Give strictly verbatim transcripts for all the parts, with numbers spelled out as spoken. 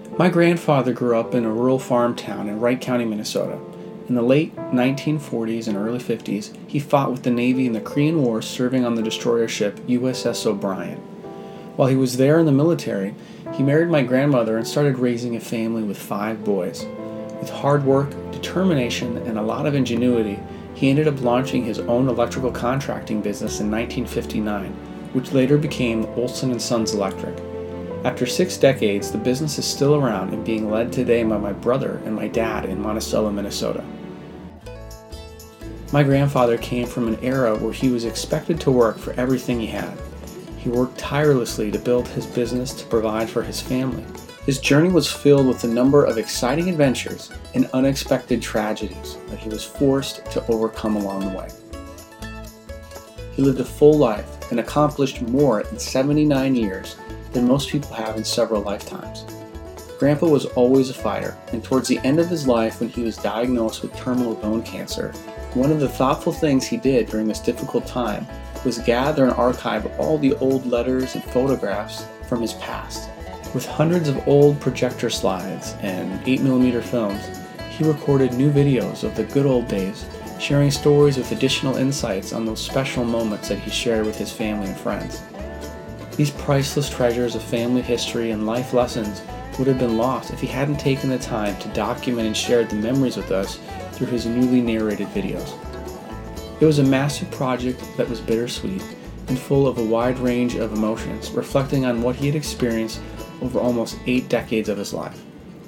My grandfather grew up in a rural farm town in Wright County, Minnesota. In the late nineteen forties and early fifties, he fought with the Navy in the Korean War, serving on the destroyer ship U S S O'Brien. While he was there in the military, he married my grandmother and started raising a family with five boys. With hard work, determination, and a lot of ingenuity, he ended up launching his own electrical contracting business in nineteen fifty-nine, which later became Olson and Sons Electric. After six decades, the business is still around and being led today by my brother and my dad in Monticello, Minnesota. My grandfather came from an era where he was expected to work for everything he had. He worked tirelessly to build his business to provide for his family. His journey was filled with a number of exciting adventures and unexpected tragedies that he was forced to overcome along the way. He lived a full life and accomplished more in seventy-nine years than most people have in several lifetimes. Grandpa was always a fighter, and towards the end of his life, when he was diagnosed with terminal bone cancer, one of the thoughtful things he did during this difficult time was gather and archive all the old letters and photographs from his past. With hundreds of old projector slides and eight millimeter films, he recorded new videos of the good old days, sharing stories with additional insights on those special moments that he shared with his family and friends. These priceless treasures of family history and life lessons would have been lost if he hadn't taken the time to document and share the memories with us through his newly narrated videos. It was a massive project that was bittersweet and full of a wide range of emotions, reflecting on what he had experienced over almost eight decades of his life.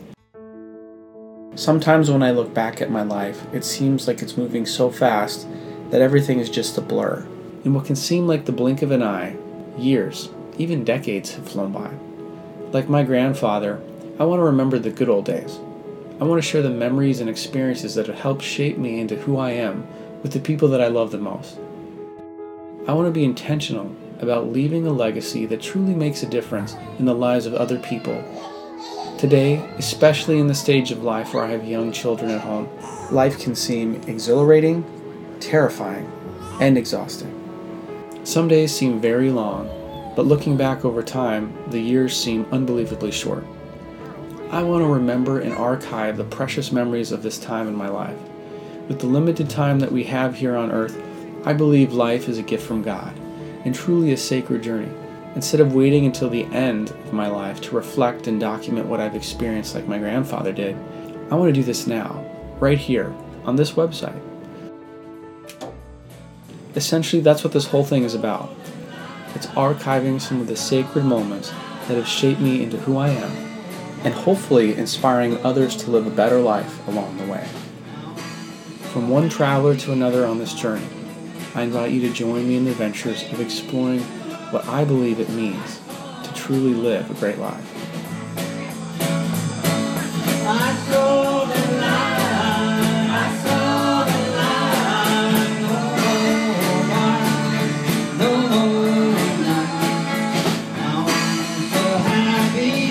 Sometimes when I look back at my life, it seems like it's moving so fast that everything is just a blur. In what can seem like the blink of an eye, years, even decades have flown by. Like my grandfather, I want to remember the good old days. I want to share the memories and experiences that have helped shape me into who I am with the people that I love the most. I want to be intentional about leaving a legacy that truly makes a difference in the lives of other people. Today, especially in the stage of life where I have young children at home, life can seem exhilarating, terrifying, and exhausting. Some days seem very long, but looking back over time, the years seem unbelievably short. I want to remember and archive the precious memories of this time in my life. With the limited time that we have here on earth, I believe life is a gift from God, and truly a sacred journey. Instead of waiting until the end of my life to reflect and document what I've experienced like my grandfather did, I want to do this now, right here, on this website. Essentially, that's what this whole thing is about. It's archiving some of the sacred moments that have shaped me into who I am, and hopefully inspiring others to live a better life along the way. From one traveler to another on this journey, I invite you to join me in the adventures of exploring what I believe it means to truly live a great life. Be